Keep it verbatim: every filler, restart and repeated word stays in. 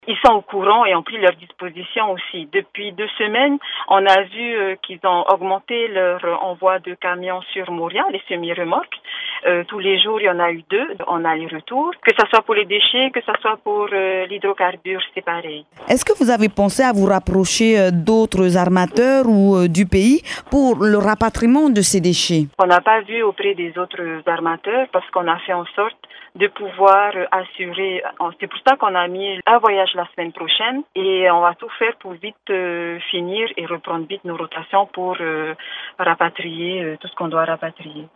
Ils sont au courant et ont pris leurs dispositions aussi. Depuis deux semaines, on a vu euh, qu'ils ont augmenté leur envoi de camions sur Moria, les semi-remorques. Euh, tous les jours, il y en a eu deux en aller-retour. Que ce soit pour les déchets, que ce soit pour euh, l'hydrocarbure, c'est pareil. Est-ce que vous avez pensé à vous rapprocher euh, d'autres armateurs ou euh, du pays pour le rapatriement de ces déchets? On n'a pas vu auprès des autres armateurs parce qu'on a fait en sorte de pouvoir assurer. C'est pour ça qu'on a mis un voyage la semaine prochaine et on va tout faire pour vite euh, finir et reprendre vite nos rotations pour euh, rapatrier euh, tout ce qu'on doit rapatrier.